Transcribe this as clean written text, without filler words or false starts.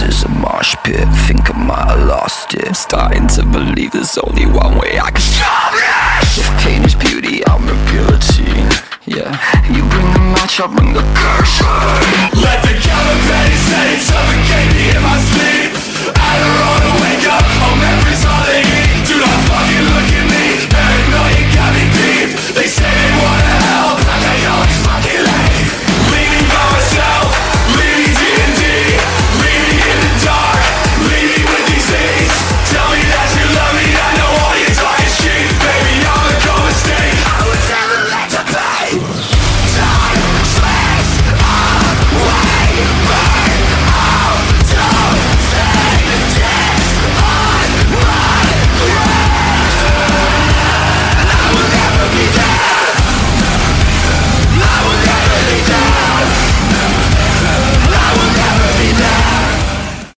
is a mosh pit. Think I might have lost it. I'm starting to believe there's only one way I can stop this. If pain is beauty, I'm a guillotine. Yeah, you bring the match, I'll bring the curse. Let the counterfeit say something.